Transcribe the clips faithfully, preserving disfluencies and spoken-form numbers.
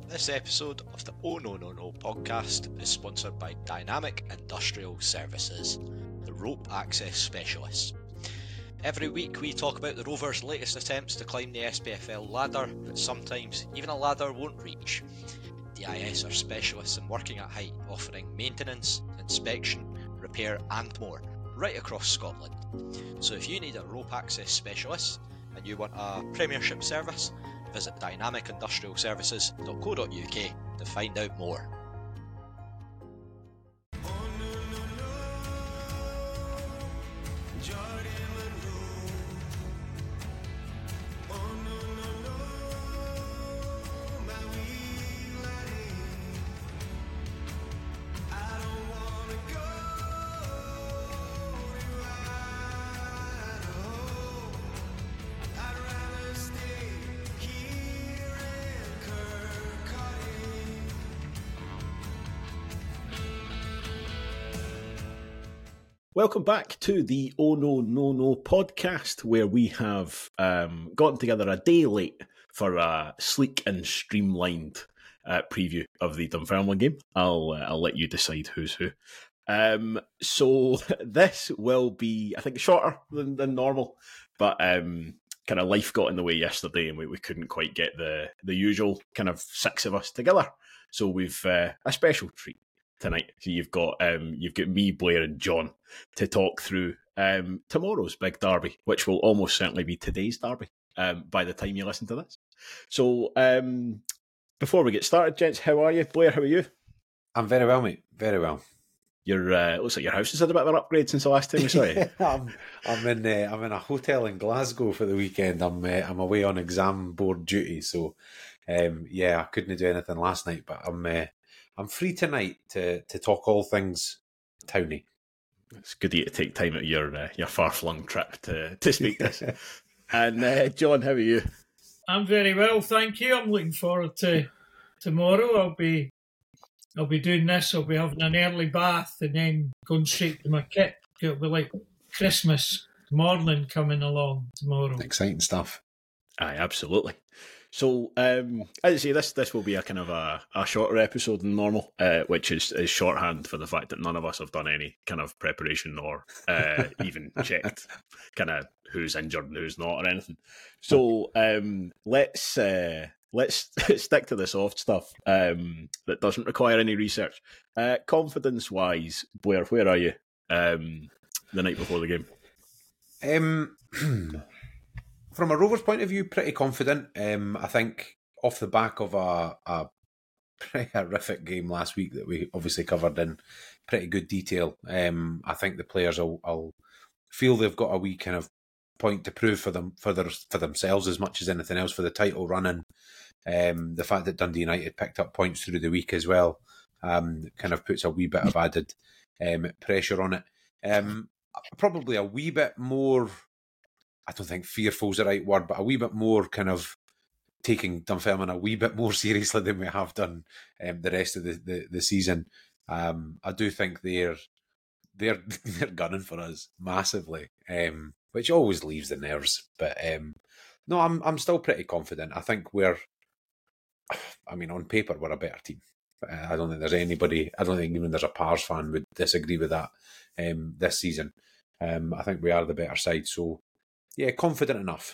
This episode of the Oh No No No podcast is sponsored by Dynamic Industrial Services, the rope access specialists. Every week we talk about the Rovers' latest attempts to climb the S P F L ladder, but sometimes even a ladder won't reach. D I S are specialists in working at height, offering maintenance, inspection, repair and more, right across Scotland. So if you need a rope access specialist and you want a premiership service, visit dynamic industrial services dot co dot uk to find out more. Welcome back to the Oh No No No podcast, where we have um, gotten together a day late for a sleek and streamlined uh, preview of the Dunfermline game. I'll uh, I'll let you decide who's who. Um, so this will be, I think, shorter than, than normal, but um, kind of life got in the way yesterday, and we, we couldn't quite get the the usual kind of six of us together. So we've uh, a special treat tonight. So you've got um, you've got me, Blair, and John to talk through um, tomorrow's big derby, which will almost certainly be today's derby um, by the time you listen to this. So um, before we get started, gents, how are you? Blair, how are you? I'm very well, mate. Very well. Your uh, looks like your house has had a bit of an upgrade since the last time we saw you. I'm I'm in uh, I'm in a hotel in Glasgow for the weekend. I'm uh, I'm away on exam board duty, so um, yeah, I couldn't do anything last night, but I'm. Uh, I'm free tonight to, to talk all things towny. It's good of you to take time out of your uh, your far flung trip to to speak this. And uh, John, how are you? I'm very well, thank you. I'm looking forward to tomorrow. I'll be I'll be doing this. I'll be having an early bath and then going straight to my kit. It'll be like Christmas morning coming along tomorrow. Exciting stuff. Aye, absolutely. So, um, as I say, this this will be a kind of a, a shorter episode than normal, uh, which is, is shorthand for the fact that none of us have done any kind of preparation or uh, even checked kind of who's injured and who's not or anything. So, um, let's uh, let's stick to the soft stuff um, that doesn't require any research. Uh, confidence-wise, Blair, where are you um, the night before the game? Um. From a Rovers point of view, pretty confident. Um, I think off the back of a, a pretty horrific game last week that we obviously covered in pretty good detail, um, I think the players will, will feel they've got a wee kind of point to prove for them for their, for themselves as much as anything else for the title running. Um, the fact that Dundee United picked up points through the week as well um, kind of puts a wee bit of added um, pressure on it. Um, probably a wee bit more. I don't think fearful is the right word, but a wee bit more kind of taking Dunfermline a wee bit more seriously than we have done um, the rest of the, the, the season. Um, I do think they're they're they're gunning for us massively, um, which always leaves the nerves. But um, no, I'm I'm still pretty confident. I think we're, I mean, on paper we're a better team. I don't think there's anybody. I don't think even there's a Pars fan would disagree with that um, this season. Um, I think we are the better side. So. Yeah, confident enough.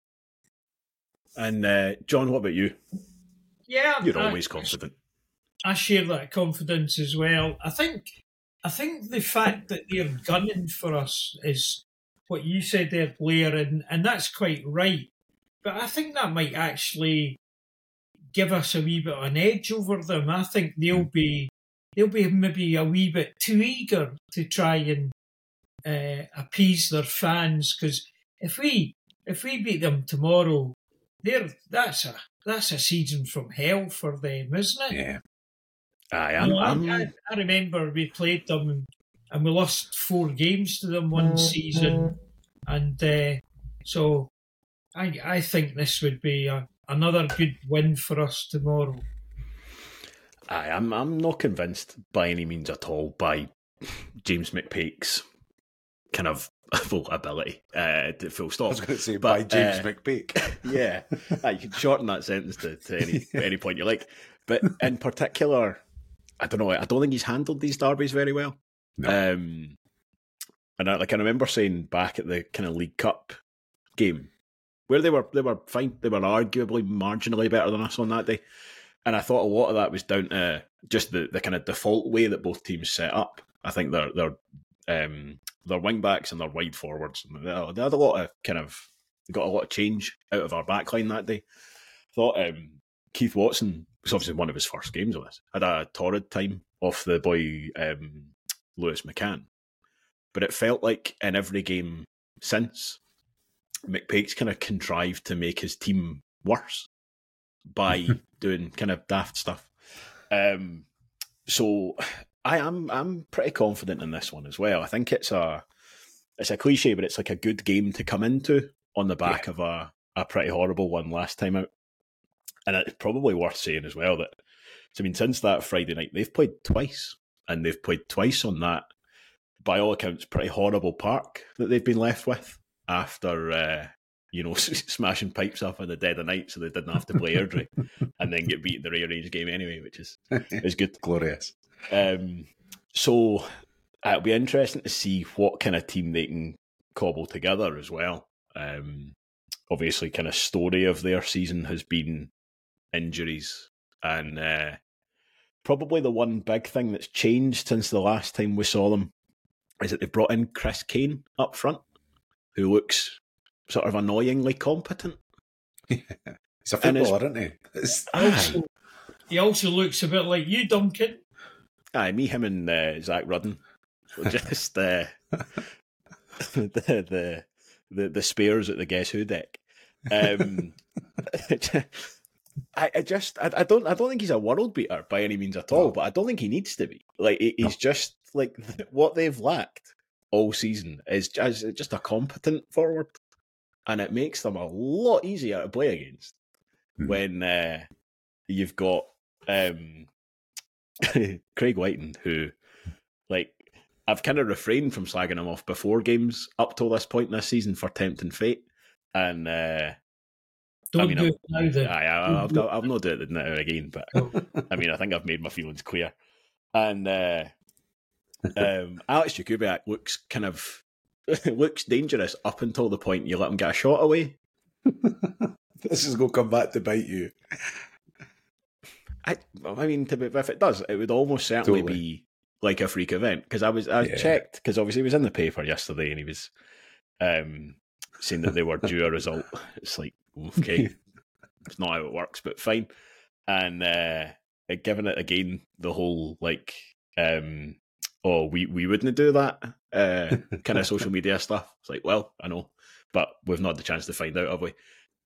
And uh, John, what about you? Yeah, you're I, always confident. I share that confidence as well. I think, I think the fact that they're gunning for us is what you said there, Blair, and, and that's quite right. But I think that might actually give us a wee bit of an edge over them. I think they'll be they'll be maybe a wee bit too eager to try and uh, appease their fans, because. If we if we beat them tomorrow, they're that's a that's a season from hell for them, isn't it? Yeah. Aye, I'm, you know, I'm... I, I remember we played them and we lost four games to them one season, and uh, so I I think this would be a, another good win for us tomorrow. Aye, I'm I'm not convinced by any means at all by James McPake's kind of full ability, uh, to full stop. I was going to say but, by James uh, McPake. Yeah, uh, you can shorten that sentence to, to any any point you like. But in particular, I don't know. I don't think he's handled these derbies very well. No. Um, and I, like I remember saying back at the kind of League Cup game where they were they were fine. They were arguably marginally better than us on that day, and I thought a lot of that was down to just the, the kind of default way that both teams set up. I think their their um, their wing backs and their wide forwards. They had a lot of kind of got a lot of change out of our backline that day. Thought um, Keith Watson was obviously one of his first games on this. Had a torrid time off the boy um, Lewis McCann, but it felt like in every game since, McPake's kind of contrived to make his team worse by doing kind of daft stuff. Um, so I am I'm pretty confident in this one as well. I think it's a it's a cliche, but it's like a good game to come into on the back yeah. of a, a pretty horrible one last time out. And it's probably worth saying as well that, I mean, since that Friday night, they've played twice, and they've played twice on that, by all accounts, pretty horrible park that they've been left with after, uh, you know, smashing pipes up in the dead of night so they didn't have to play Airdrie and then get beat in the rearranged game anyway, which is is good. Glorious. Um, so uh, it'll be interesting to see what kind of team they can cobble together as well. Um, obviously, kind of story of their season has been injuries, and uh, probably the one big thing that's changed since the last time we saw them is that they've brought in Chris Kane up front, who looks sort of annoyingly competent. Yeah. He's a footballer, isn't he? Also, he also looks a bit like you, Duncan. Aye, me, him, and uh, Zach Rudden. So just uh, the, the the the spares at the Guess Who deck. Um, I, I just I, I don't I don't think he's a world beater by any means at all, no. But I don't think he needs to be. Like he's no. just like what they've lacked all season is just, just a competent forward, and it makes them a lot easier to play against mm. when uh, you've got um, Craig Whiten, who like I've kind of refrained from slagging him off before games up till this point this season for tempting fate, and. Uh, Don't I mean, do I'm, it now then. I, I, I've, I've not done it now again, but I mean, I think I've made my feelings clear. And uh, um, Alex Jakubiak looks kind of looks dangerous up until the point you let him get a shot away. This is going to come back to bite you. I, I mean, to be, if it does, it would almost certainly totally. be like a freak event, because I was I yeah. checked because obviously he was in the paper yesterday and he was um, saying that they were due a result. It's like. Okay, it's not how it works, but fine. And uh, given it again the whole like, um, oh, we, we wouldn't do that uh, kind of social media stuff. It's like, well, I know, but we've not had the chance to find out, have we?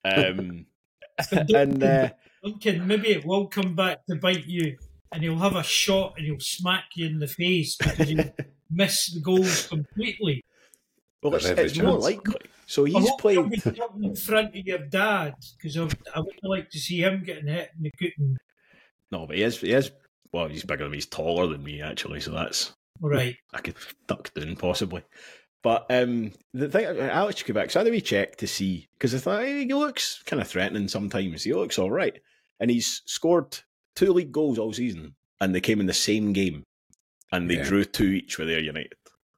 Um, and uh, Duncan, maybe it will come back to bite you, and he'll have a shot and he'll smack you in the face because you miss the goals completely. Well, it's, it's more likely. So he's I played in front of your dad, because I would, I would like to see him getting hit in the cooking. No, but he is. He is. Well, he's bigger than me. He's taller than me, actually. So that's right. I could duck down possibly. But um, the thing, Alex Jakubiak, so I had a wee check to see, because I thought hey, he looks kind of threatening sometimes. He looks all right, and he's scored two league goals all season, and they came in the same game, and they yeah. drew two each with Ayr United.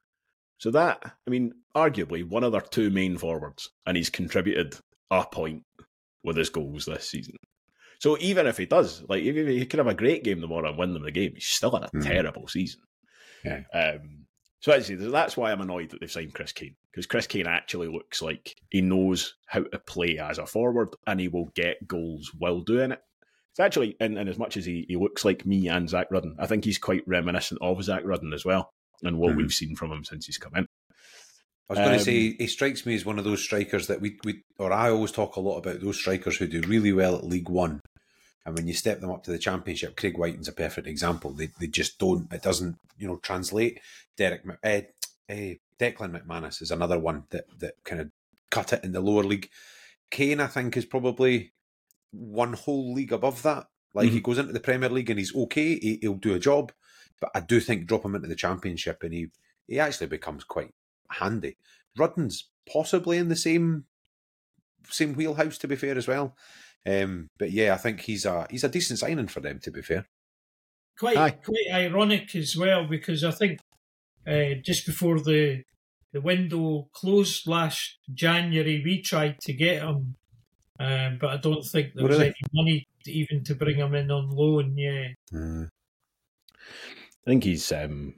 So that, I mean, arguably one of their two main forwards, and he's contributed a point with his goals this season. So even if he does, like, if he could have a great game tomorrow and win them the game, he's still had a mm. terrible season. Yeah. Um, so actually, that's why I'm annoyed that they've signed Chris Kane, because Chris Kane actually looks like he knows how to play as a forward, and he will get goals while doing it. It's actually, in, in as much as he, he looks like me and Zach Rudden, I think he's quite reminiscent of Zach Rudden as well, and what mm. we've seen from him since he's come in. I was going um, to say, he strikes me as one of those strikers that we, we, or I always talk a lot about those strikers who do really well at League One. And when you step them up to the Championship, Craig Whiten's a perfect example. They they just don't, it doesn't, you know, translate. Derek, uh, uh, Declan McManus is another one that, that kind of cut it in the lower league. Kane, I think, is probably one whole league above that. Like, mm-hmm. he goes into the Premier League and he's okay, he, he'll do a job. But I do think drop him into the Championship and he, he actually becomes quite handy. Rudden's possibly in the same same wheelhouse, to be fair, as well. Um, but yeah, I think he's a he's a decent signing for them, to be fair. Quite Aye. quite ironic as well, because I think uh, just before the the window closed last January, we tried to get him, um, but I don't think there was Really? any money to, even to bring him in on loan. Yeah, Mm. I think he's. Um,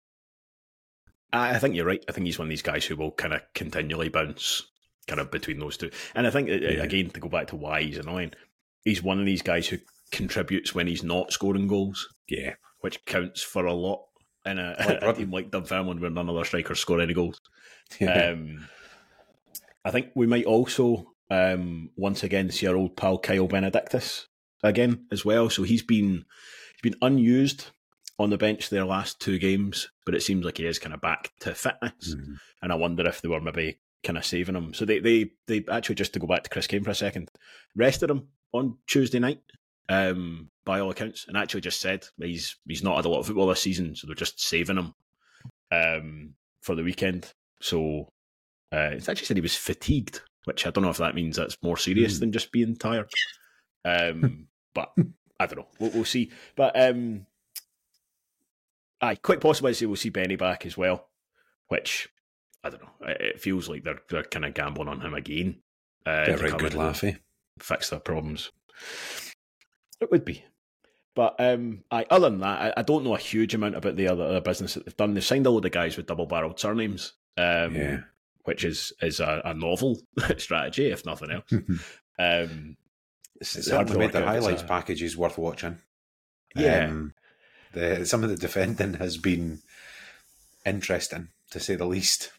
I I think you're right. I think he's one of these guys who will kind of continually bounce, kind of between those two. And I think uh, Yeah. again, to go back to why he's annoying, he's one of these guys who contributes when he's not scoring goals, Yeah. which counts for a lot in a, Like a Rudden. team like Dunfermline where none of their strikers score any goals. Yeah. Um, I think we might also um, once again see our old pal Kyle Benedictus again as well. So he's been he's been unused on the bench their last two games, but it seems like he is kind of back to fitness. Mhm. And I wonder if they were maybe kind of saving him. So they they they actually, just to go back to Chris Kane for a second, rested him on Tuesday night. Um, by all accounts, and actually just said he's he's not had a lot of football this season, so they're just saving him um, for the weekend. So uh, it's actually said he was fatigued, which I don't know if that means that's more serious Mm. than just being tired. Um, but I don't know. We'll, we'll see. But um, aye, quite possibly we'll see Benny back as well, which I don't know. It it feels like they're they're kind of gambling on him again. Uh, Bit to right come good in and laugh, eh? fix their problems. It would be. But um, I, other than that, I, I don't know a huge amount about the other, other business that they've done. They've signed a load of guys with double-barreled surnames, um, Yeah. which is is a, a novel strategy, if nothing else. Um, it's, It it's hard to certainly made work their out if it's highlights a- packages worth watching. Yeah. Um, the some of the defending has been interesting, to say the least.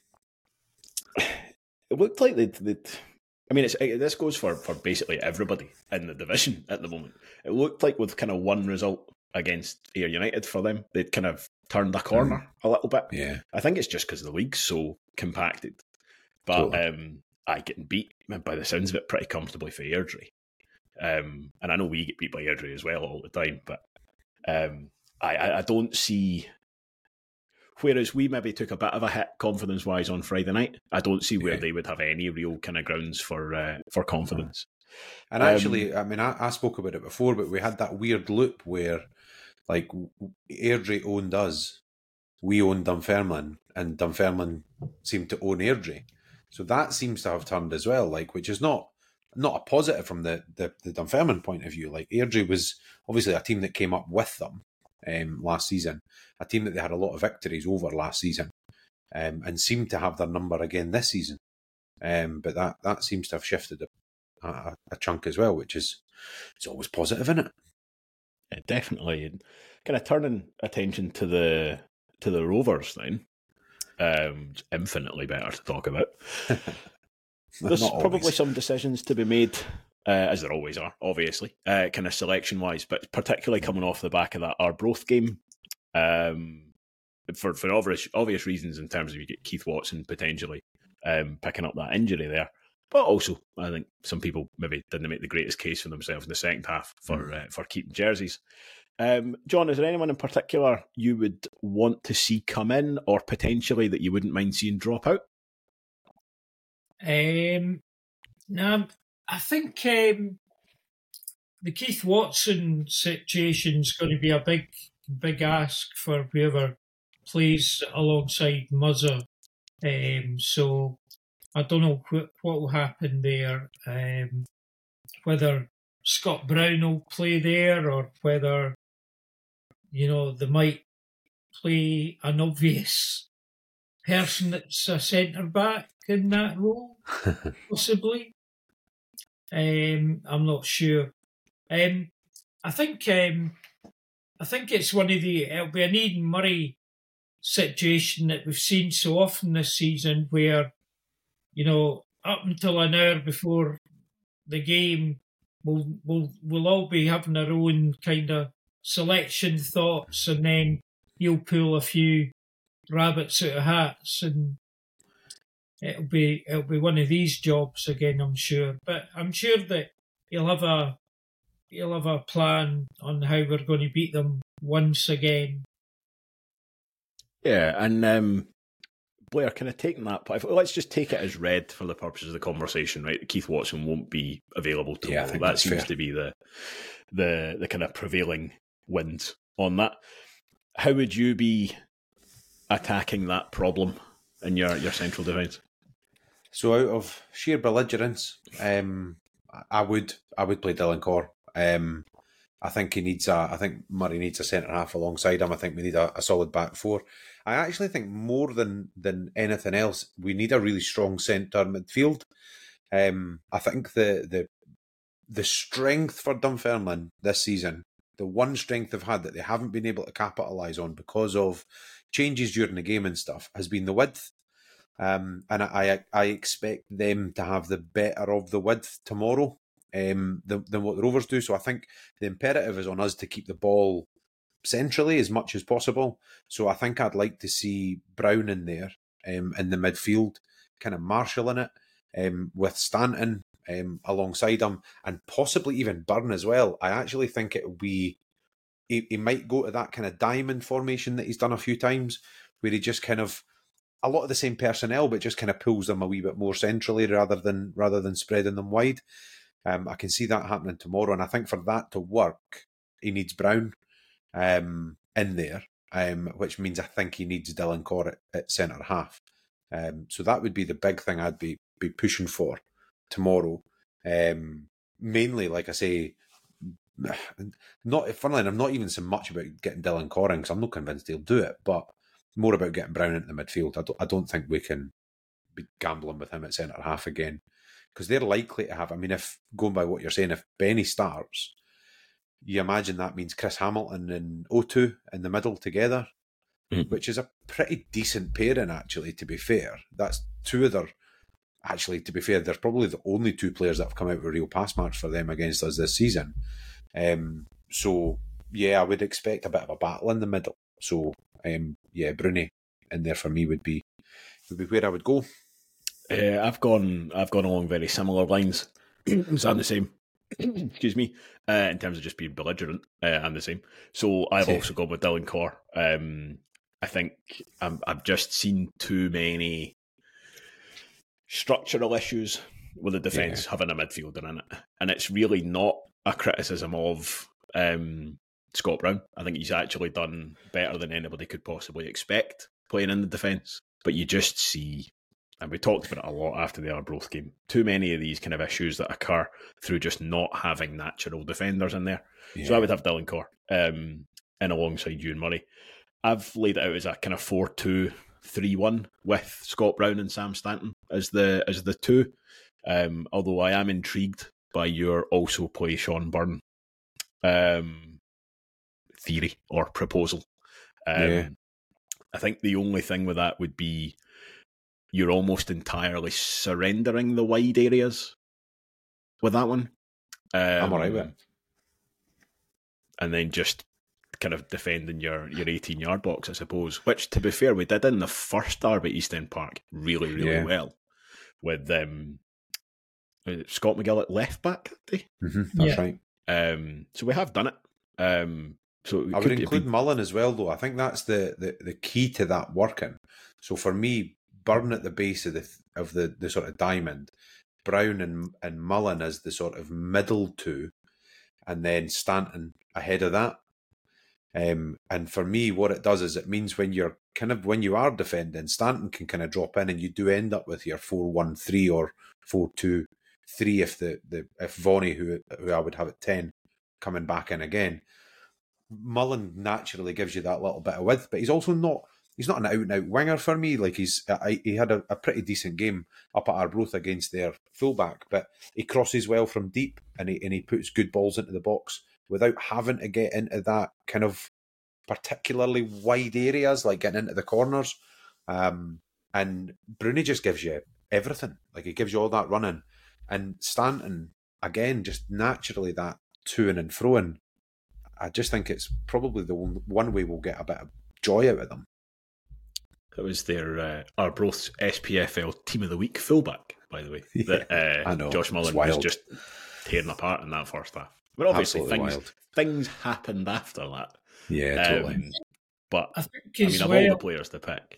It looked like they'd, they'd I mean, it's, it, this goes for, for basically everybody in the division at the moment. It looked like with kind of one result against Ayr United for them, they'd kind of turned the corner a little bit. Yeah. I think it's just because the league's so compacted. But Totally. um, I getting beat, by the sounds of it, pretty comfortably for Airdrie. Um, and I know we get beat by Airdrie as well all the time, but um, I, I, I don't see... Whereas we maybe took a bit of a hit confidence-wise on Friday night, I don't see where Yeah. they would have any real kind of grounds for uh, for confidence. And Um, actually, I mean, I, I spoke about it before, but we had that weird loop where, like, Airdrie owned us, we owned Dunfermline, and Dunfermline seemed to own Airdrie. So that seems to have turned as well, like, which is not not a positive from the, the, the Dunfermline point of view. Like, Airdrie was obviously a team that came up with them um, last season, a team that they had a lot of victories over last season, um, and seemed to have their number again this season. Um, but that, that seems to have shifted a, a, a chunk as well, which is it's always positive, isn't it? Yeah, definitely. And kind of turning attention to the to the Rovers then, um, it's infinitely better to talk about. There's Not probably always. some decisions to be made, uh, as there always are, obviously, uh, kind of selection-wise, but particularly coming off the back of that Arbroath game, um, for, for obvious, obvious reasons in terms of you get Keith Watson potentially um, picking up that injury there. But also, I think some people maybe didn't make the greatest case for themselves in the second half for uh, for keeping jerseys. Um, John, is there anyone in particular you would want to see come in or potentially that you wouldn't mind seeing drop out? Um, no, I think um, the Keith Watson situation's going to be a big, big ask for whoever plays alongside Muzzer. Um, so I don't know wh- what will happen there. Um, whether Scott Brown will play there or whether, you know, they might play an obvious person that's a centre back in that role, possibly. Um, I'm not sure. Um, I think um, I think it's one of the it'll be an Eden Murray situation that we've seen so often this season, where, you know, up until an hour before the game, we'll we'll we'll all be having our own kind of selection thoughts, and then he'll pull a few rabbits out of hats, and it'll be it'll be one of these jobs again, I'm sure. But I'm sure that he'll have a he'll have a plan on how we're going to beat them once again. Yeah, and um, Blair, kind of taking that, if, let's just take it as read for the purposes of the conversation, right? Keith Watson won't be available tomorrow. Yeah, I think that that's seems fair. to be the the the kind of prevailing wind on that. How would you be attacking that problem in your, your central defence? So out of sheer belligerence, um, I would I would play Dylan Corr. Um, I think he needs a. I think Murray needs a centre half alongside him. I think we need a, a solid back four. I actually think more than than anything else, we need a really strong centre midfield. Um, I think the the the strength for Dunfermline this season, the one strength they've had that they haven't been able to capitalise on because of changes during the game and stuff, has been the width. Um, and I I expect them to have the better of the width tomorrow um, than, than what the Rovers do. So I think the imperative is on us to keep the ball centrally as much as possible. So I think I'd like to see Brown in there um, in the midfield, kind of marshalling it um, with Stanton um, alongside him, and possibly even Byrne as well. I actually think it will be, he, he might go to that kind of diamond formation that he's done a few times, where he just kind of, a lot of the same personnel, but just kind of pulls them a wee bit more centrally rather than rather than spreading them wide. Um, I can see that happening tomorrow, and I think for that to work, he needs Brown um, in there, um, which means I think he needs Dylan Corr at, at centre half. Um, so that would be the big thing I'd be be pushing for tomorrow. Um, mainly, like I say, not funnily enough, not even so much about getting Dylan Corr in, because I'm not convinced he'll do it, but more about getting Brown into the midfield. I don't, I don't think we can be gambling with him at centre half again, because they're likely to have, I mean, if going by what you're saying, if Benny starts, you imagine that means Chris Hamilton and O two in the middle together, mm. which is a pretty decent pairing, actually, to be fair. That's two of their, actually, to be fair, they're probably the only two players that have come out with real pass marks for them against us this season. Um, so, yeah, I would expect a bit of a battle in the middle. So, um, yeah, Bruni in there for me would be would be where I would go. Uh, I've gone I've gone along very similar lines. So I'm the same. Excuse me. Uh, in terms of just being belligerent, uh, I'm the same. So I've also gone with Dylan Corr. Um, I think I'm, I've just seen too many structural issues with the defence yeah. having a midfielder in it, and it's really not a criticism of um, Scott Brown. I think he's actually done better than anybody could possibly expect playing in the defence. But you just see, and we talked about it a lot after the Arbroath game, too many of these kind of issues that occur through just not having natural defenders in there. Yeah. So I would have Dylan Corr um, in alongside Ewan Murray. I've laid it out as a kind of four two three one with Scott Brown and Sam Stanton as the as the two. Um, although I am intrigued by your also play Sean Byrne um, theory or proposal. Um, yeah. I think the only thing with that would be you're almost entirely surrendering the wide areas with that one. Um, I'm all right with it. And then just kind of defending your, your eighteen-yard box, I suppose, which, to be fair, we did in the first derby at East End Park really, really yeah. well with um, Scott McGill at left back that day. Mm-hmm, that's yeah. right. Um, so we have done it. Um, so it I would could, include be... Mullen as well, though. I think that's the, the, the key to that working. So for me, Byrne at the base of the of the, the sort of diamond, Brown and, and Mullen as the sort of middle two, and then Stanton ahead of that. Um, and for me, what it does is it means when you're kind of when you are defending, Stanton can kind of drop in, and you do end up with your four one three or four two three if the, the if Vonnie, who who I would have at ten, coming back in again. Mullen naturally gives you that little bit of width, but he's also not he's not an out and out winger for me. Like he's I, he had a, a pretty decent game up at Arbroath against their fullback, but he crosses well from deep, and he and he puts good balls into the box without having to get into that kind of particularly wide areas, like getting into the corners. Um, and Bruni just gives you everything. Like he gives you all that running. And Stanton, again, just naturally that to-ing and fro-ing. I just think it's probably the one, one way we'll get a bit of joy out of them. That was their uh, Arbroath's S P F L Team of the Week fullback, by the way. Yeah, that uh, I know. Josh Mullen was just tearing apart in that first half. But obviously things, things happened after that. Yeah, totally. Um, but I, think I mean, of well, all the players to pick.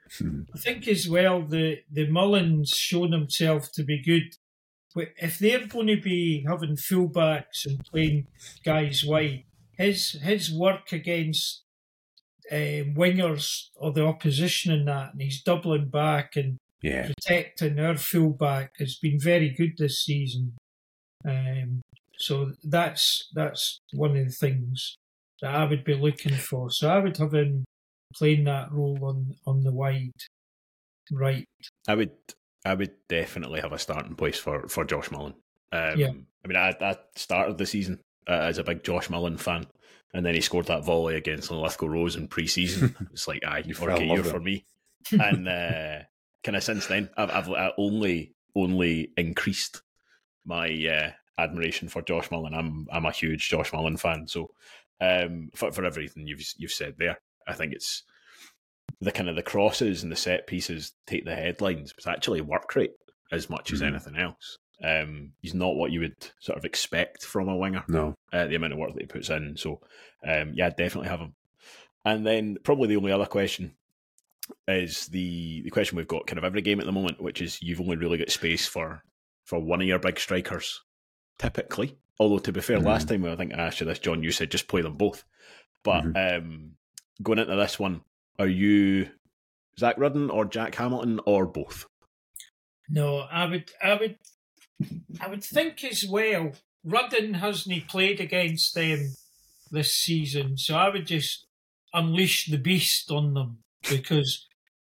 Hmm. I think as well the the Mullins shown himself to be good. But if they're going to be having fullbacks and playing guys wide, his his work against um, wingers or the opposition in that, and he's doubling back and Yeah. protecting our fullback has been very good this season. Um, so that's that's one of the things that I would be looking for. So I would have him playing that role on, on the wide right. I would I would definitely have a starting place for, for Josh Mullen. Um, Yeah. I mean, I, I started the season uh, as a big Josh Mullen fan, and then he scored that volley against Lithgow Rose in pre-season. It's like, aye, You fell okay, in love you're with for him. me. And uh, kind of since then, I've, I've I only only increased my uh, admiration for Josh Mullen. I'm I'm a huge Josh Mullen fan. So um, for for everything you've you've said there, I think it's the kind of the crosses and the set pieces take the headlines, but actually work rate as much as Mhm. anything else. Um, he's not what you would sort of expect from a winger, No. uh, the amount of work that he puts in. So, um, yeah, definitely have him. And then probably the only other question is the, the question we've got kind of every game at the moment, which is you've only really got space for, for one of your big strikers, typically. Although, to be fair, Mhm. last time I think I asked you this, John, you said just play them both. But um, going into this one, are you Zach Rudden or Jack Hamilton or both? No, I would, I would, I would think as well. Rudden hasn't played against them this season, so I would just unleash the beast on them because,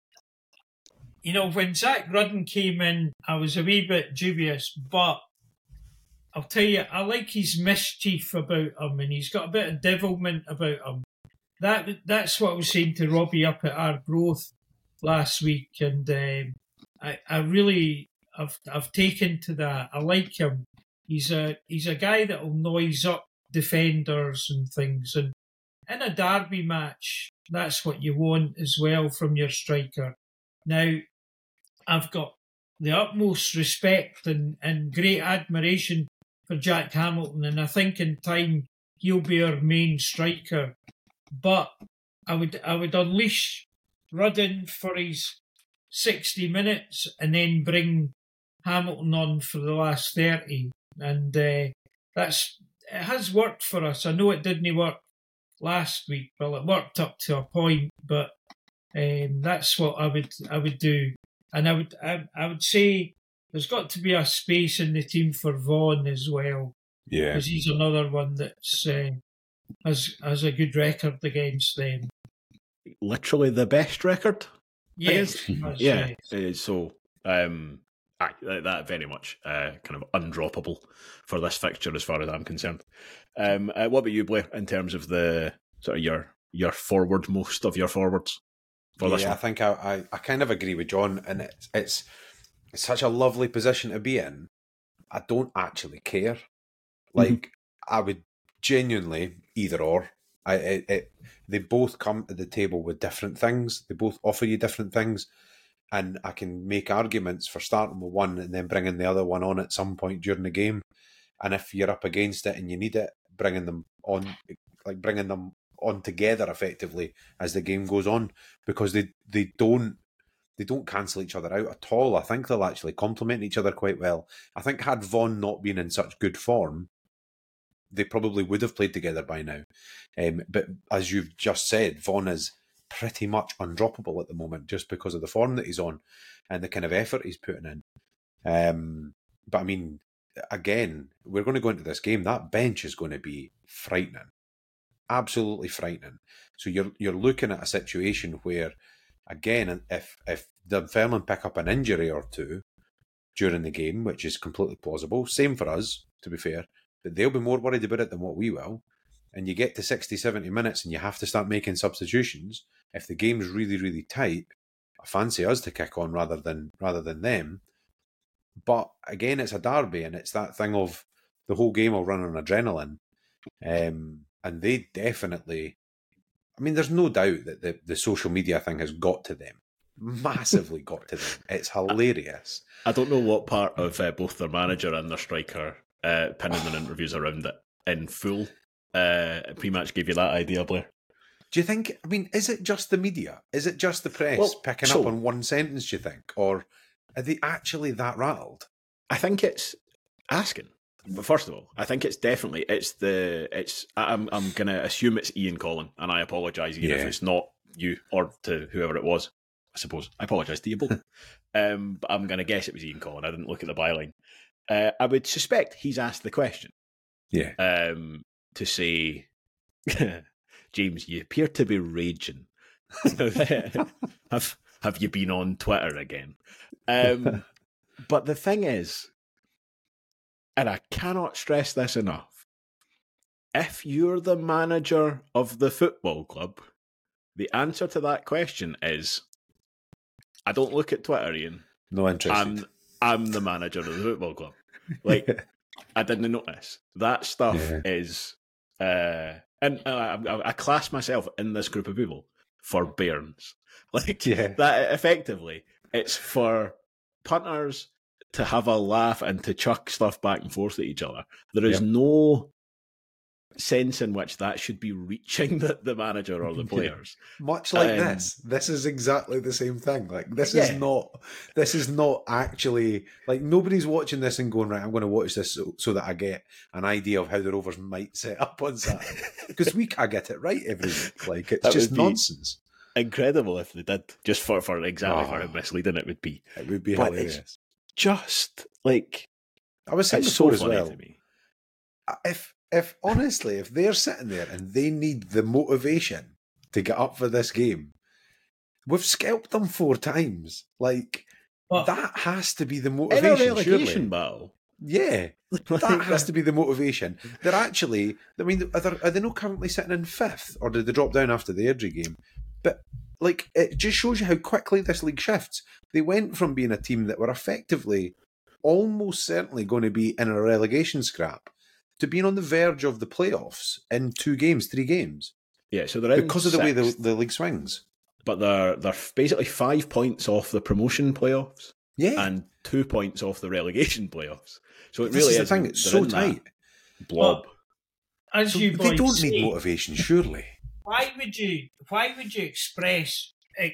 you know, when Zach Rudden came in, I was a wee bit dubious, but I'll tell you, I like his mischief about him, and he's got a bit of devilment about him. That that's what I was saying to Robbie up at Arbroath last week, and um, I I really I've I've taken to that. I like him. He's a he's a guy that will noise up defenders and things, and in a derby match, that's what you want as well from your striker. Now, I've got the utmost respect and, and great admiration for Jack Hamilton, and I think in time he'll be our main striker. But I would I would unleash Rudden for his sixty minutes and then bring Hamilton on for the last thirty. And uh, that's it has worked for us. I know it didn't work last week. Well, it worked up to a point, but um, that's what I would I would do. And I would I, I would say there's got to be a space in the team for Vaughan as well, Yeah. because he's another one that's uh, has has a good record against them. Literally the best record. Yes, guess. he has, Yeah. yes. Uh, so um, aye, that, that very much uh, kind of undroppable for this fixture as far as I'm concerned. Um, uh, what about you, Blair, in terms of the sort of your your forward most of your forwards for this yeah, I one? think I, I, I kind of agree with John, and it's, it's it's such a lovely position to be in. I don't actually care. Like, I would genuinely either or. I it, it they both come to the table with different things. They both offer you different things, and I can make arguments for starting with one and then bringing the other one on at some point during the game. And if you're up against it and you need it, bringing them on, like bringing them on together effectively as the game goes on, because they they don't they don't cancel each other out at all. I think they'll actually complement each other quite well. I think had Vaughan not been in such good form, they probably would have played together by now. Um, but as you've just said, Vaughan is pretty much undroppable at the moment just because of the form that he's on and the kind of effort he's putting in. Um, but I mean, again, we're going to go into this game. That bench is going to be frightening, absolutely frightening. So you're you're looking at a situation where, again, if if Dunfermline pick up an injury or two during the game, which is completely plausible, same for us, to be fair, but they'll be more worried about it than what we will. And you get to sixty, seventy minutes and you have to start making substitutions. If the game's really, really tight, I fancy us to kick on rather than rather than them. But again, it's a derby, and it's that thing of the whole game will run on adrenaline. Um, and they definitely, I mean, there's no doubt that the, the social media thing has got to them. Massively got to them. It's hilarious. I don't know what part of uh, both their manager and their striker uh, pinning their interviews around it in full uh, pre-match gave you that idea, Blair. Do you think, I mean, is it just the media? Is it just the press Well, picking so- up on one sentence, do you think? Or are they actually that rattled? I think it's asking. But first of all, I think it's definitely it's the it's. I'm I'm gonna assume it's Ian Collin, and I apologise Ian if Yeah. it's not you or to whoever it was. I suppose I apologise to you both. um, but I'm gonna guess it was Ian Collin. I didn't look at the byline. Uh, I would suspect he's asked the question Yeah. um, to say, James, you appear to be raging. have have you been on Twitter again? Um, but the thing is, and I cannot stress this enough, if you're the manager of the football club, the answer to that question is, I don't look at Twitter, Ian. No interest. I'm I'm the manager of the football club. Like, I didn't notice. That stuff Yeah. is, uh, and uh, I, I class myself in this group of people for bairns. Like, Yeah. that effectively, it's for punters to have a laugh and to chuck stuff back and forth at each other. There is Yep. no sense in which that should be reaching the, the manager or the players. Much like Um, this, this is exactly the same thing. Like this Yeah. is not, this is not actually like nobody's watching this and going right. I'm going to watch this so, so that I get an idea of how the Rovers might set up on Saturday because we can't get it right every week. Like it's That just would be- nonsense. Incredible if they did, just for, for exactly for Oh. how misleading it would be. It would be But hilarious. it's just like, I was saying it's before so as funny well. to me. If if honestly, if they're sitting there and they need the motivation to get up for this game, we've scalped them four times. Like But that has to be the In a motivation. relegation Surely, battle. yeah. Like, That has to be the motivation. They're actually, I mean, are, there, are they not currently sitting in fifth, or did they drop down after the Airdrie game? But like, it just shows you how quickly this league shifts. They went from being a team that were effectively, almost certainly going to be in a relegation scrap, to being on the verge of the playoffs in two games, three games, Yeah, so they're in because of the way the, sixth, the league swings. but they're they're basically five points off the promotion playoffs Yeah, and two points off the relegation playoffs. So it this really is the is thing. It's they're so in that tight. blob. as So you they boys don't say, need motivation, surely. why would you why would you express eh,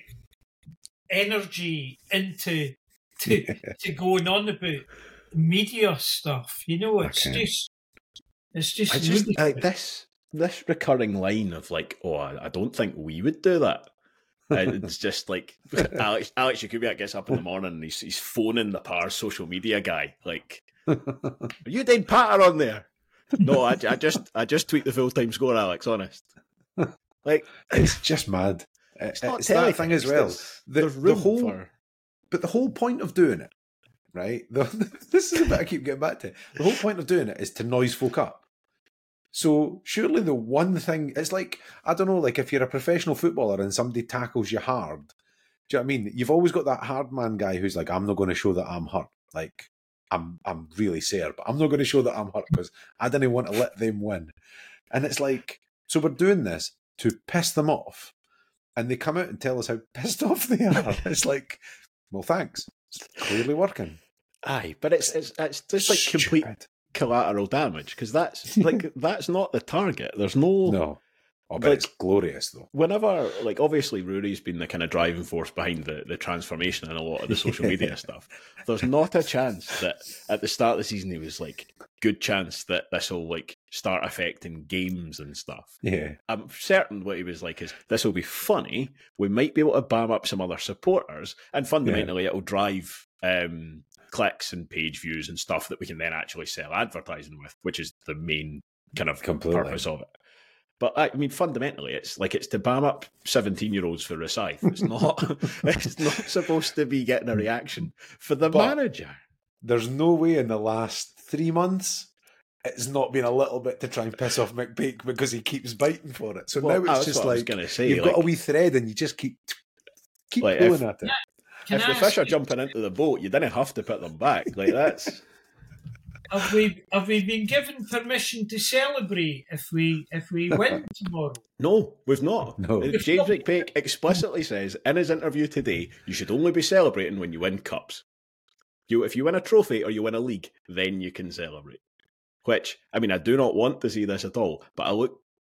energy into to to going on about media stuff? You know, it's Okay. just it's just, I just ludicrous. like this this recurring line of like, oh, I, I don't think we would do that. And it's just like Alex Alex Jakubiak gets up in the morning and he's he's phoning the Pars social media guy like, are you Dane Patter on there? No, I, I just I just tweet the full time score, Alex. Honest, like It's just mad. it's It's, not that thing as teletext, well. there's- The, there's the room whole, for but the whole point of doing it, right? The, this is a bit I keep getting back to. The whole point of doing it is to noise folk up. So surely the one thing it's like, I don't know, like if you're a professional footballer and somebody tackles you hard, do you know what I mean? You've always got that hard man guy who's like, I'm not going to show that I'm hurt. Like I'm I'm really sore, but I'm not going to show that I'm hurt because I didn't want to let them win. And it's like, so we're doing this to piss them off. And they come out and tell us how pissed off they are. It's like, well, thanks. It's clearly working. aye, but it's it's it's just like complete Stupid. collateral damage because that's like that's not the target. There's no, No. Oh, but Like- it's glorious, though. whenever like obviously Rory's been the kind of driving force behind the, the transformation and a lot of the social media stuff. There's not a chance that at the start of the season he was like, good chance that this will like start affecting games and stuff. Yeah. I'm certain what he was like is this will be funny. We might be able to bam up some other supporters, and fundamentally it'll drive um, clicks and page views and stuff that we can then actually sell advertising with, which is the main kind of Completely. purpose of it. But I mean, fundamentally, it's like it's to bam up seventeen-year-olds for Rosyth. It's not. It's not supposed to be getting a reaction for the But- manager. There's no way in the last three months it's not been a little bit to try and piss off McPake because he keeps biting for it. So Well, now it's that's just what I was like gonna say, you've like- got a wee thread and you just keep keep Like, pulling if- at it. Can if I the fish ask are you, jumping into the boat, you didn't have to put them back. Like that's. have we have we been given permission to celebrate if we if we win tomorrow? No, we've not. No. Uh, James McPake explicitly says in his interview today, you should only be celebrating when you win cups. You, if you win a trophy or you win a league, then you can celebrate. Which, I mean, I do not want to see this at all, but I look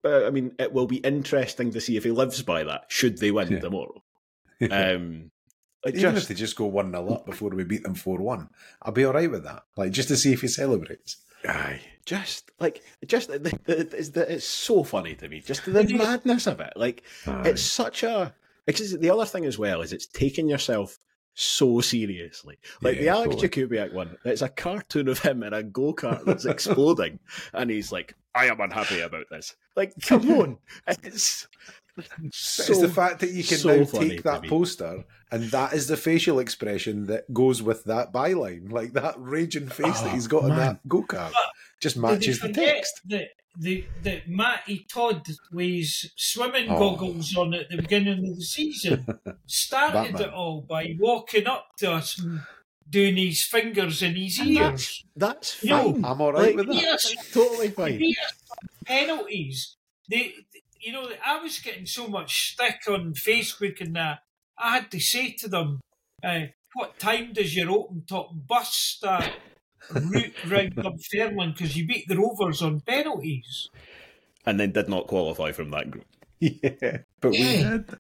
but I mean, it will be interesting to see if he lives by that. Should they win Yeah. tomorrow? Um, like Even just, if they just go one nil up before we beat them four one, I'll be all right with that. Like, just to see if he celebrates. aye, just like just the, the, it's, the, it's so funny to me. Just the madness of it. Like Aye. it's such a. Because the other thing as well is it's taking yourself so seriously. Like the Yeah, Alex totally. Jakubiak one, it's a cartoon of him in a go-kart that's exploding, and he's like, "I am unhappy about this." Like, come on, it's so, it's the fact that you can so now funny take to that me. poster and that is the facial expression that goes with that byline. Like that raging face Oh, that he's got man. in that go-kart just Did matches they the forget text. That, the, that Matty Todd with swimming Oh. goggles on at the beginning of the season started Batman. it all by walking up to us and doing his fingers in his And ears. that's, that's No, fine. I'm all right Like, with that. Yes, That's totally fine. yes, penalties. They, you know, I was getting so much stick on Facebook and that. I had to say to them, uh, "What time does your open top bus start route round Dunfermline? Because you beat the Rovers on penalties." And then did not qualify from that group. Yeah, but we Yeah. did.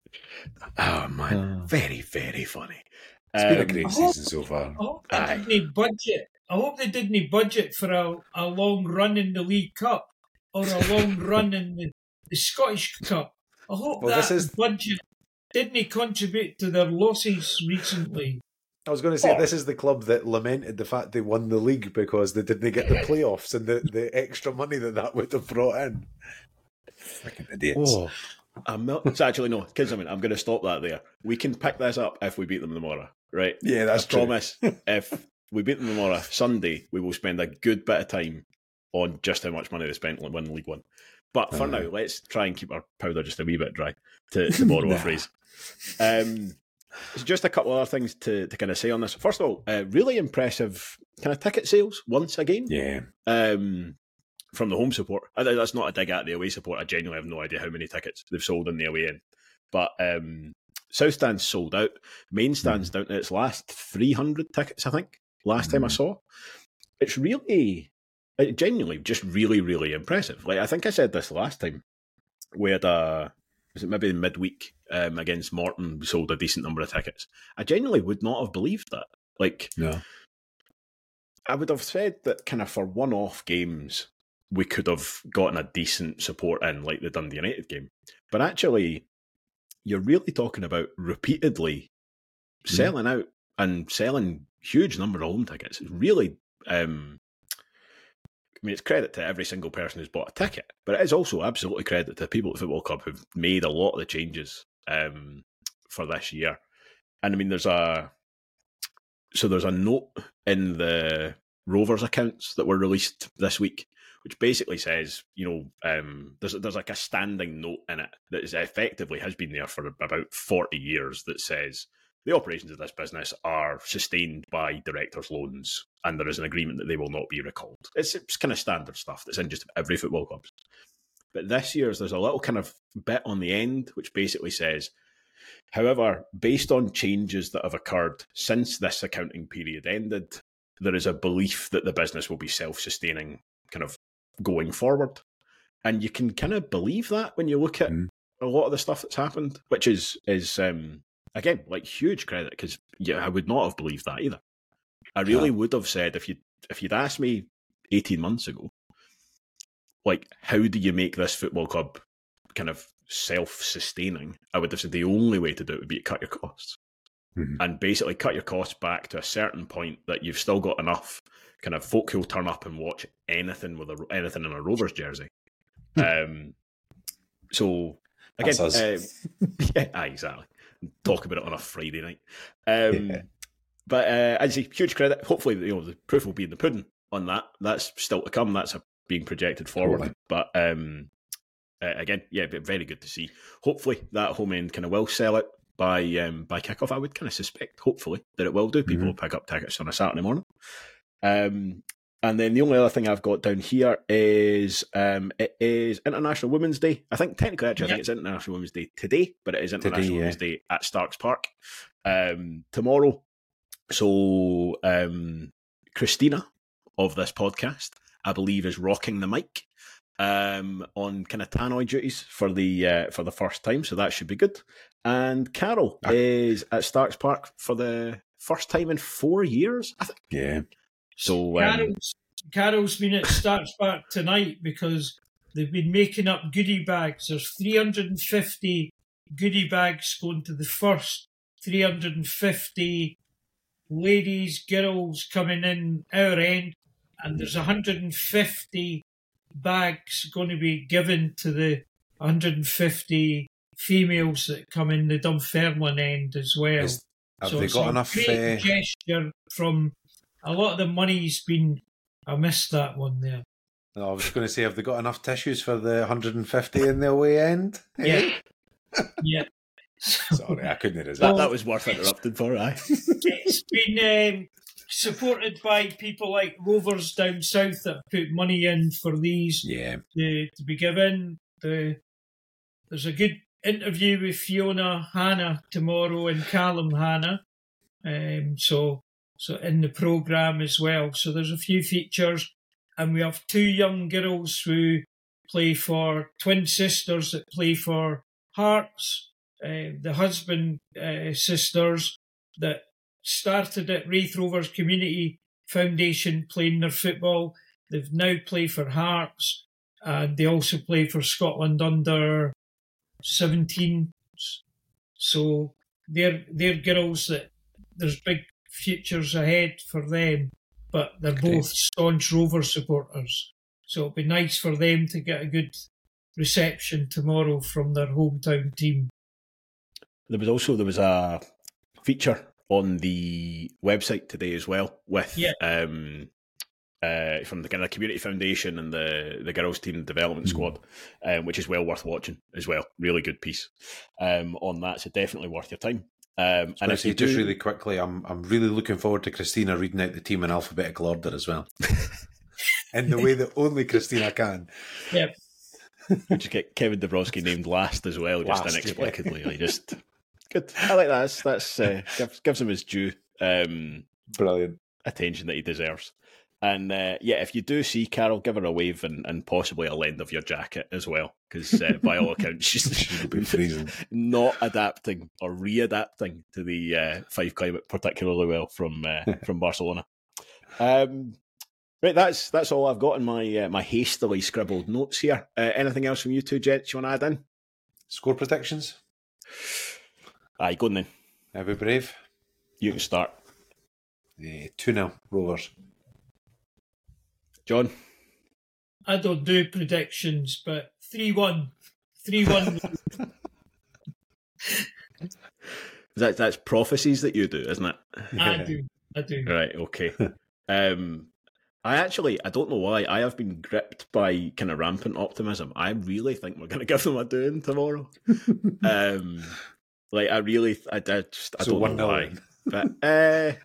Oh man, Oh. very very funny. It's been a Um, great I hope- season so far. I hope they Aye. didn't budget. I hope they didn't budget for a, a long run in the League Cup or a long run in the, the Scottish Cup. I hope Well, that this is- budget didn't contribute to their losses recently. I was going to say, Oh. this is the club that lamented the fact they won the league because they didn't get the playoffs and the, the extra money that that would have brought in. Fucking idiots. Oh, I'm not. It's actually no, kids. I mean, I'm going to stop that there. We can pick this up if we beat them tomorrow, right? Yeah, that's I true. promise. If we beat them tomorrow, Sunday, we will spend a good bit of time on just how much money they spent on winning League One. But for Uh-huh. now, let's try and keep our powder just a wee bit dry, to, to borrow Nah. a phrase. Um, so just a couple of other things to, to kind of say on this. First of all, uh, really impressive kind of ticket sales once again. Yeah. Um, from the home support. I, that's not a dig at the away support. I genuinely have no idea how many tickets they've sold in the away end. But um, South Stand's sold out. Main Stand's down to its last three hundred tickets, I think, last time I Mhm. saw. It's really, it genuinely just really, really impressive. Like I think I said this last time. We had a, was it maybe midweek um, against Morton, we sold a decent number of tickets. I genuinely would not have believed that. Like, No. I would have said that kind of for one-off games, we could have gotten a decent support in, like the Dundee United game. But actually, you're really talking about repeatedly selling out and selling huge number of home tickets. It's really, um, I mean, it's credit to every single person who's bought a ticket, but it is also absolutely credit to people at the Football Club who've made a lot of the changes um, for this year. And I mean, there's a so there's a note in the Rovers accounts that were released this week, which basically says, you know, um, there's there's like a standing note in it that is effectively has been there for about forty years that says the operations of this business are sustained by directors' loans, and there is an agreement that they will not be recalled. It's, it's kind of standard stuff that's in just every football club. But this year's, there's a little kind of bit on the end which basically says, however, based on changes that have occurred since this accounting period ended, there is a belief that the business will be self-sustaining kind of going forward. And you can kind of believe that when you look at Mm. a lot of the stuff that's happened, which is, is um, again, like huge credit, because yeah, I would not have believed that either. I really Yeah. would have said, if, you, if you'd asked me eighteen months ago, like, how do you make this football club kind of self-sustaining? I would have said the only way to do it would be to cut your costs. Mhm. And basically cut your costs back to a certain point that you've still got enough kind of folk who'll turn up and watch anything with a, anything in a Rovers jersey. um, so, again, That's us. uh, yeah, aye, exactly. Talk about it on a Friday night. Um, Yeah. But uh, I'd say huge credit. Hopefully, you know, the proof will be in the pudding on that. That's still to come. That's a, being projected forward. Totally. But um, uh, again, yeah, but very good to see. Hopefully, that home end kind of will sell it by um, by kickoff. I would kind of suspect, hopefully, that it will do. People Mhm. will pick up tickets on a Saturday morning. Um, and then the only other thing I've got down here is um, it is International Women's Day. I think technically, actually, I think it's International Women's Day today, but it is International Today, yeah. Women's Day at Starks Park um, tomorrow. So um, Christina of this podcast, I believe, is rocking the mic um, on kind of tannoy duties for the uh, for the first time, so that should be good. And Carol Ah. is at Starks Park for the first time in four years, I think. Yeah. So um, Carol's, Carol's been at Starts Park tonight because they've been making up goodie bags. There's three hundred fifty goodie bags going to the first three hundred fifty ladies, girls coming in our end, and there's one hundred fifty bags going to be given to the one hundred fifty females that come in the Dunfermline end as well. Is, have so they it's got a enough? great Uh, gesture from a lot of the money's been. I missed that one there. no, I was going to say, have they got enough tissues for the one hundred fifty in the away end? Yeah, yeah. So, Sorry, I couldn't resist. that, that was worth interrupting for, aye. it's been um, supported by people like Rovers down south that have put money in for these Yeah. to, to be given. The, there's a good interview with Fiona Hanna tomorrow and Callum Hanna. Um, so so in the programme as well. So there's a few features, and we have two young girls who play for twin sisters that play for Hearts. Uh, the husband uh, sisters that started at Wraith Rovers Community Foundation playing their football. They've now played for Hearts, and they also play for Scotland under seventeen. So they're they're girls that there's big futures ahead for them, but they're both staunch Rover supporters. So it'll be nice for them to get a good reception tomorrow from their hometown team. There was also there was a feature on the website today as well with Yeah. um, uh, from the kind of community foundation and the the girls team development squad, um, which is well worth watching as well. Really good piece um, on that, so definitely worth your time. Um, And if you just really quickly, I'm I'm really looking forward to Christina reading out the team in alphabetical order as well, in the way that only Christina can. Yep. you just get Kevin Dabrowski named last as well, just Last, inexplicably. Like just good. I like that. That's, that's uh, gives, gives him his due um, Brilliant. attention that he deserves. And uh, yeah, if you do see Carol, give her a wave and, and possibly a lend of your jacket as well, because uh, by all accounts she's She'll be freezing. not adapting or readapting to the uh, Fife climate particularly well from uh, from Barcelona. Um, right, that's that's all I've got in my uh, my hastily scribbled notes here. Uh, anything else from you two, gents? You want to add in? Score predictions? Aye, go on then. Are we brave? You can start, Yeah, two nil Rovers. John. I don't do predictions, but three one. three one. That that's prophecies that you do, isn't it? I do. I do. Right. Okay. um, I actually, I don't know why, I have been gripped by kind of rampant optimism. I really think we're going to give them a doing tomorrow. um, like I really, I, I just, I So don't one know nil why, then. but uh,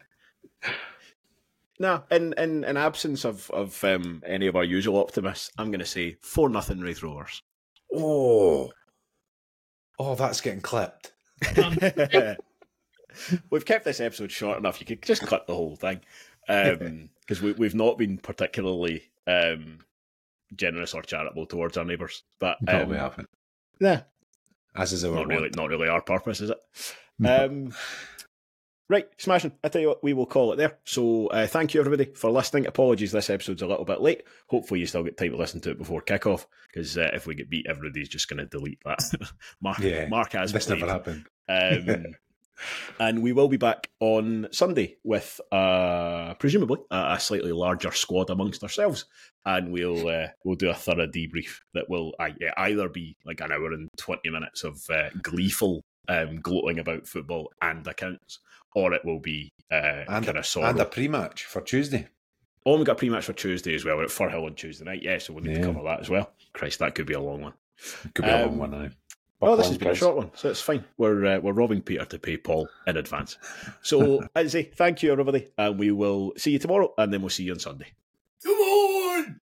no. In in in absence of of um, any of our usual optimists, I'm going to say four nothing Wraith Rovers. Oh. Oh, that's getting clipped. Um, We've kept this episode short enough. You could just cut the whole thing because um, we, we've not been particularly um, generous or charitable towards our neighbours. But No, um, we haven't. yeah, As is our not really, want. not really our purpose, is it? No. Um, right, smashing. I tell you what, we will call it there. So uh, thank you everybody for listening. Apologies, this episode's a little bit late. Hopefully, you still get time to listen to it before kickoff because uh, if we get beat, everybody's just going to delete that. Mark, Yeah, Mark has This played. never happened. Um, and we will be back on Sunday with uh, presumably a, a slightly larger squad amongst ourselves, and we'll uh, we'll do a thorough debrief that will uh, either be like an hour and twenty minutes of uh, gleeful um, gloating about football and accounts, or it will be uh, And, kind a, of sorrow. and a pre-match for Tuesday. Oh, we got a pre-match for Tuesday as well. We're at Firhill on Tuesday night, yeah, so we'll need Yeah. to cover that as well. Christ, that could be a long one. Could be a Um, long one now. Oh, this has been a short one, so it's fine. We're uh, we're robbing Peter to pay Paul in advance. So, as I say, thank you, everybody, and we will see you tomorrow, and then we'll see you on Sunday. Come on!